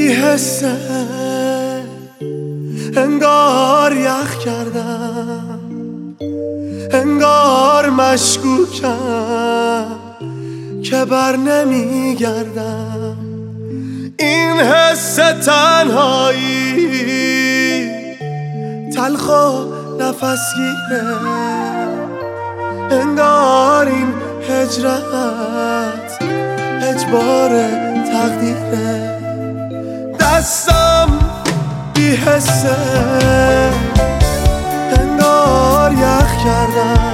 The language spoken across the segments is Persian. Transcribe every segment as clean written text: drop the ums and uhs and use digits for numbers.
حسه انگار یخ کردم، انگار مشکوکم که بر نمیگردم. این حس تنهایی تلخ و نفسگیره، انگار این هجرت اجبار تقدیره. دستم بی حسه انگار یخ کردم،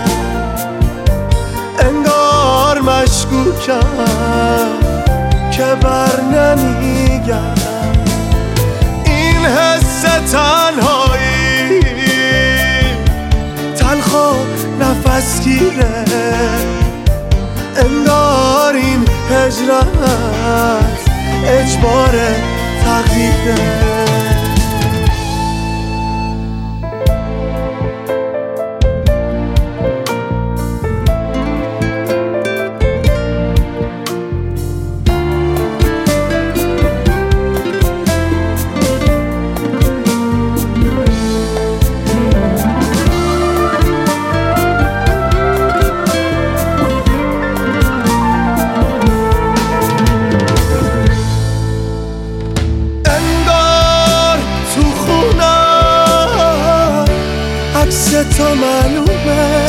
انگار مشکوکم که بر نمیگردم. این حس تنهایی تلخ و نفسگیره، انگار این هجرت اجبار تقدیره. تو معلومه،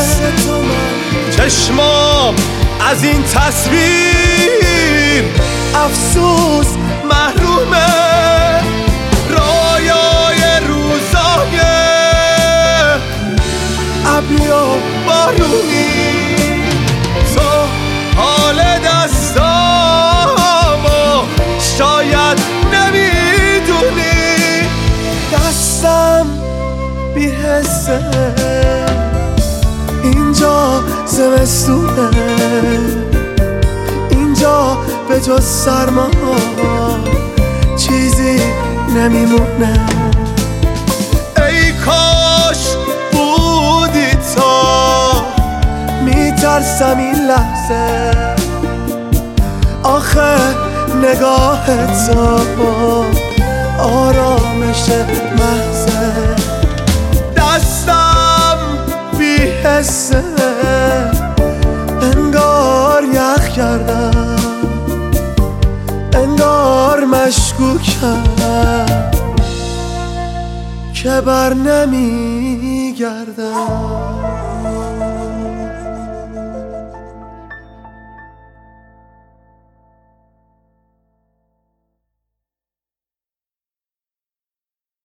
چشمام از این تصویر افسوس محرومه. رایای روزای ابری و بارونی، تو حال دستامو شاید نمیدونی. دستم بی حسه اینجا زمستونه، اینجا به جز سرما چیزی نمیمونه. ای کاش بودی تا، میترسم این لحظه آخه نگاه تو آرامش محضه. دستم بی حسه انگار یخ کردم، انگار مشکوکم که بر نمیگردم.